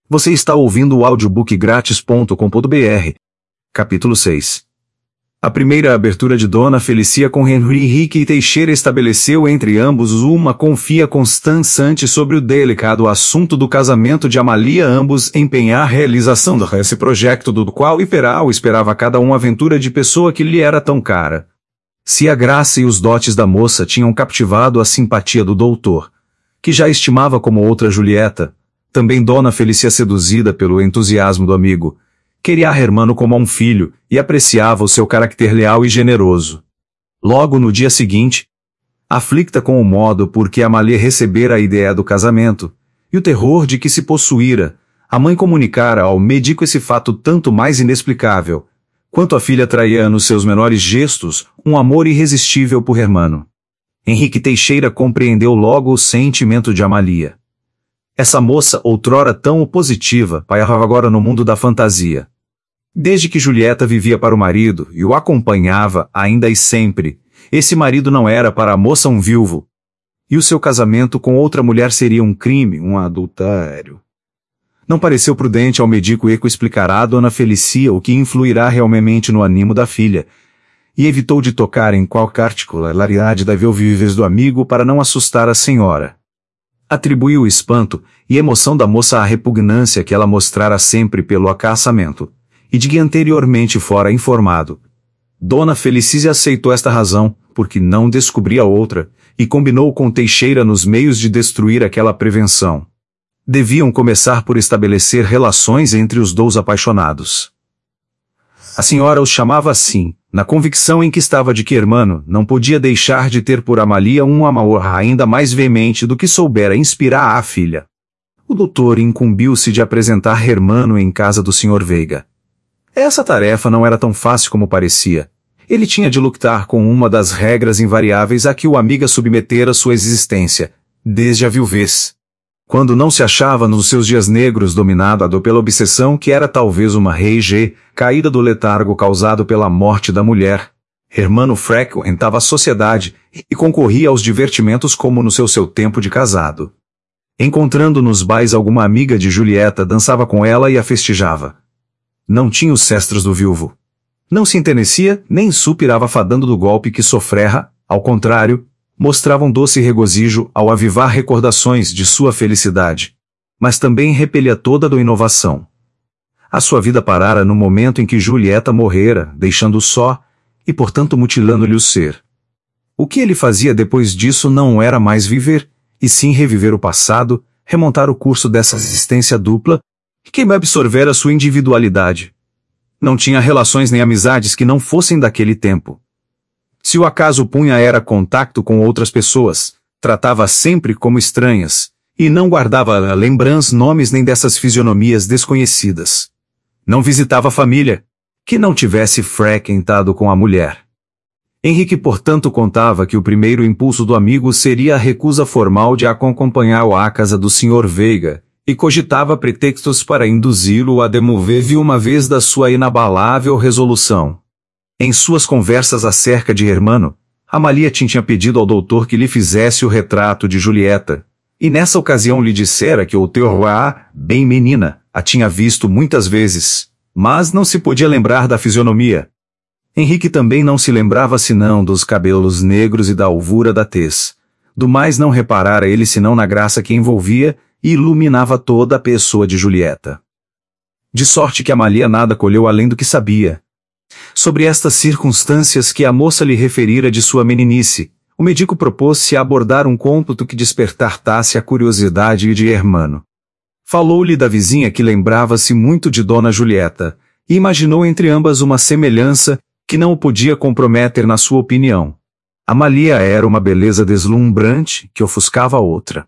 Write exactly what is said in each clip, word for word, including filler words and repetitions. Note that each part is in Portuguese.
Você está ouvindo o audiobook grátis ponto com ponto br. Capítulo seis. A primeira abertura de Dona Felicia com Henry Henrique Teixeira estabeleceu entre ambos uma confia constante sobre o delicado assunto do casamento de Amalia, ambos empenhar a realização desse projeto do qual Iperal esperava cada um aventura de pessoa que lhe era tão cara. Se a graça e os dotes da moça tinham captivado a simpatia do doutor, que já estimava como outra Julieta, também Dona Felicia, seduzida pelo entusiasmo do amigo, queria a Hermano como a um filho e apreciava o seu caráter leal e generoso. Logo no dia seguinte, aflicta com o modo por que Amalia recebera a ideia do casamento, e o terror de que se possuíra, a mãe comunicara ao médico esse fato tanto mais inexplicável, quanto a filha traía nos seus menores gestos um amor irresistível por Hermano. Henrique Teixeira compreendeu logo o sentimento de Amalia. Essa moça, outrora tão opositiva, pairava agora no mundo da fantasia. Desde que Julieta vivia para o marido e o acompanhava ainda e sempre, esse marido não era para a moça um viúvo. E o seu casamento com outra mulher seria um crime, um adultério. Não pareceu prudente ao médico Eco explicar a Dona Felicia o que influirá realmente no ânimo da filha, e evitou de tocar em qualquer particularidade da viuvez do amigo para não assustar a senhora. Atribuiu o espanto e emoção da moça à repugnância que ela mostrara sempre pelo acasamento, e de que anteriormente fora informado. Dona Felicia aceitou esta razão, porque não descobria outra, e combinou com Teixeira nos meios de destruir aquela prevenção. Deviam começar por estabelecer relações entre os dois apaixonados. A senhora os chamava assim, na convicção em que estava de que Hermano não podia deixar de ter por Amalia um amor ainda mais veemente do que soubera inspirar à filha. O doutor incumbiu-se de apresentar Hermano em casa do senhor Veiga. Essa tarefa não era tão fácil como parecia. Ele tinha de lutar com uma das regras invariáveis a que o amiga submetera sua existência, desde a viuvez. Quando não se achava nos seus dias negros dominado pela obsessão que era talvez uma reige, caída do letargo causado pela morte da mulher, Hermano frequentava a sociedade e concorria aos divertimentos como no seu seu tempo de casado. Encontrando nos bais alguma amiga de Julieta, dançava com ela e a festejava. Não tinha os cestros do viúvo. Não se enternecia, nem supirava fadando do golpe que sofrera, ao contrário, mostrava um doce regozijo ao avivar recordações de sua felicidade. Mas também repelia toda a inovação. A sua vida parara no momento em que Julieta morrera, deixando-o só, e portanto mutilando-lhe o ser. O que ele fazia depois disso não era mais viver, e sim reviver o passado, remontar o curso dessa existência dupla, que absorvera sua individualidade. Não tinha relações nem amizades que não fossem daquele tempo. Se o acaso punha era contacto com outras pessoas, tratava sempre como estranhas, e não guardava lembranças, nomes nem dessas fisionomias desconhecidas. Não visitava a família, que não tivesse frequentado com a mulher. Henrique, portanto, contava que o primeiro impulso do amigo seria a recusa formal de acompanhá-lo à casa do senhor Veiga, e cogitava pretextos para induzi-lo a demover-se uma vez da sua inabalável resolução. Em suas conversas acerca de Hermano, Amalia tinha pedido ao doutor que lhe fizesse o retrato de Julieta, e nessa ocasião lhe dissera que o Teoruá, bem menina, a tinha visto muitas vezes, mas não se podia lembrar da fisionomia. Henrique também não se lembrava senão dos cabelos negros e da alvura da tez. Do mais não reparara ele senão na graça que envolvia e iluminava toda a pessoa de Julieta. De sorte que Amalia nada colheu além do que sabia. Sobre estas circunstâncias que a moça lhe referira de sua meninice, o médico propôs-se a abordar um cômputo que despertasse a curiosidade de Hermano. Falou-lhe da vizinha que lembrava-se muito de Dona Julieta, e imaginou entre ambas uma semelhança que não o podia comprometer na sua opinião. Amalia era uma beleza deslumbrante que ofuscava a outra.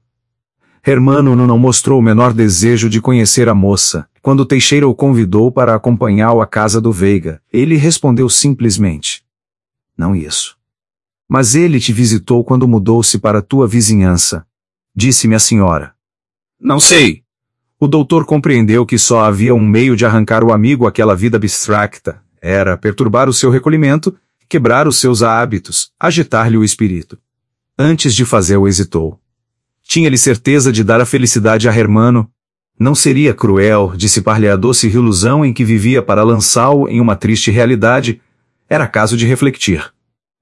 Hermano não mostrou o menor desejo de conhecer a moça. Quando Teixeira o convidou para acompanhá-lo à casa do Veiga, ele respondeu simplesmente: "Não isso. Mas ele te visitou quando mudou-se para tua vizinhança", disse-me a senhora. "Não sei." O doutor compreendeu que só havia um meio de arrancar o amigo àquela vida abstracta, era perturbar o seu recolhimento, quebrar os seus hábitos, agitar-lhe o espírito. Antes de fazê-lo hesitou. Tinha-lhe certeza de dar a felicidade a Hermano? Não seria cruel dissipar-lhe a doce ilusão em que vivia para lançá-o em uma triste realidade? Era caso de refletir.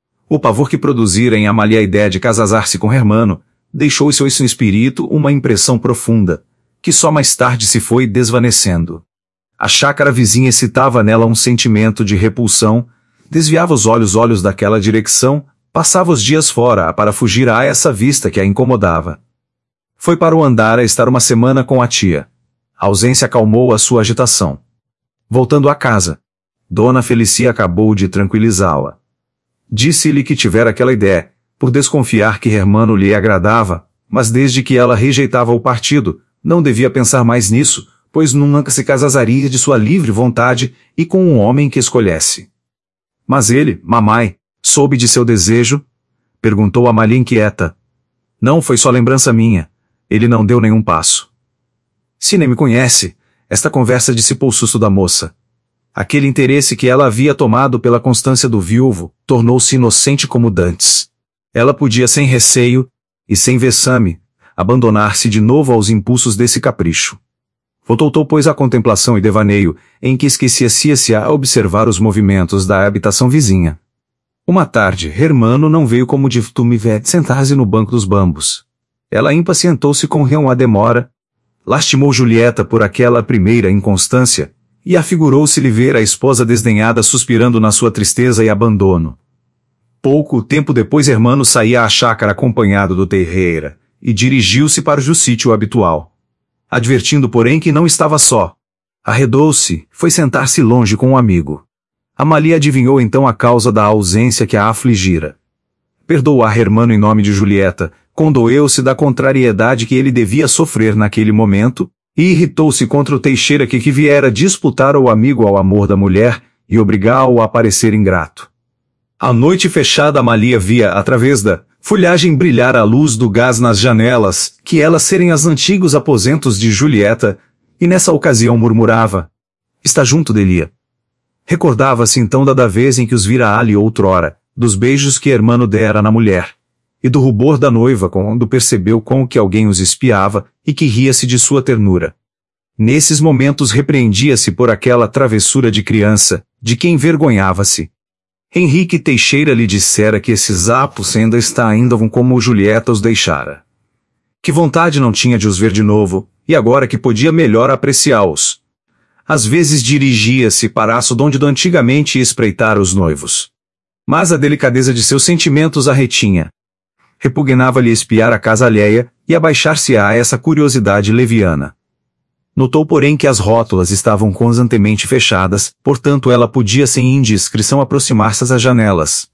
O pavor que produzira em Amalia a ideia de casar-se com Hermano deixou em seu espírito uma impressão profunda, que só mais tarde se foi desvanecendo. A chácara vizinha excitava nela um sentimento de repulsão, desviava os olhos olhos daquela direção, passava os dias fora para fugir a essa vista que a incomodava. Foi para o andar a estar uma semana com a tia. A ausência acalmou a sua agitação. Voltando à casa, Dona Felicia acabou de tranquilizá-la. Disse-lhe que tivera aquela ideia, por desconfiar que Hermano lhe agradava, mas desde que ela rejeitava o partido, não devia pensar mais nisso, pois nunca se casaria de sua livre vontade e com um homem que escolhesse. Mas ele, mamãe, soube de seu desejo? Perguntou Amalia inquieta. Não foi só lembrança minha. Ele não deu nenhum passo. Se nem me conhece, esta conversa dissipou o susto da moça. Aquele interesse que ela havia tomado pela constância do viúvo, tornou-se inocente como dantes. Ela podia sem receio, e sem vexame, abandonar-se de novo aos impulsos desse capricho. Voltou, pois, à contemplação e devaneio, em que esquecia-se a observar os movimentos da habitação vizinha. Uma tarde, Hermano não veio como de costume sentar-se no banco dos bambos. Ela impacientou-se com a demora, lastimou Julieta por aquela primeira inconstância, e afigurou-se-lhe ver a esposa desdenhada suspirando na sua tristeza e abandono. Pouco tempo depois Hermano saía à chácara acompanhado do Terreira, e dirigiu-se para o sítio habitual. Advertindo, porém, que não estava só. Arredou-se, foi sentar-se longe com um amigo. Amalia adivinhou então a causa da ausência que a afligira. Perdoou a Hermano em nome de Julieta, condoeu-se da contrariedade que ele devia sofrer naquele momento, e irritou-se contra o Teixeira que, que viera disputar o amigo ao amor da mulher, e obrigá-o a parecer ingrato. À noite fechada Amalia via, através da folhagem, brilhar a luz do gás nas janelas, que elas serem os antigos aposentos de Julieta, e nessa ocasião murmurava: está junto delia. Recordava-se então da, da vez em que os vira ali outrora, dos beijos que Hermano dera na mulher, e do rubor da noiva quando percebeu com que alguém os espiava, e que ria-se de sua ternura. Nesses momentos repreendia-se por aquela travessura de criança, de quem envergonhava-se. Henrique Teixeira lhe dissera que esses apos ainda está ainda como Julieta os deixara. Que vontade não tinha de os ver de novo, e agora que podia melhor apreciá-los. Às vezes dirigia-se para a donde do antigamente espreitara os noivos. Mas a delicadeza de seus sentimentos a retinha. Repugnava-lhe espiar a casa alheia, e abaixar-se a essa curiosidade leviana. Notou, porém, que as rótulas estavam constantemente fechadas, portanto ela podia sem indiscrição aproximar-se às janelas.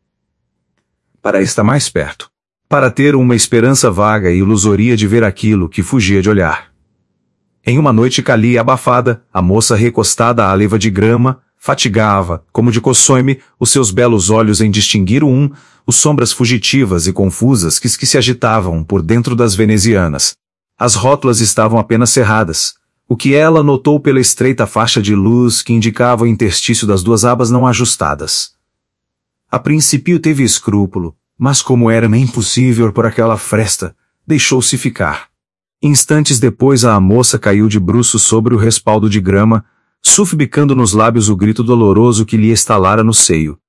Para estar mais perto. Para ter uma esperança vaga e ilusoria de ver aquilo que fugia de olhar. Em uma noite cálida e abafada, a moça recostada à leva de grama, fatigava, como de costume, os seus belos olhos em distinguir um, os sombras fugitivas e confusas que, que se agitavam por dentro das venezianas. As rótulas estavam apenas cerradas, o que ela notou pela estreita faixa de luz que indicava o interstício das duas abas não ajustadas. A princípio teve escrúpulo, mas como era impossível por aquela fresta, deixou-se ficar. Instantes depois a moça caiu de bruços sobre o respaldo de grama, sufocando nos lábios o grito doloroso que lhe estalara no seio.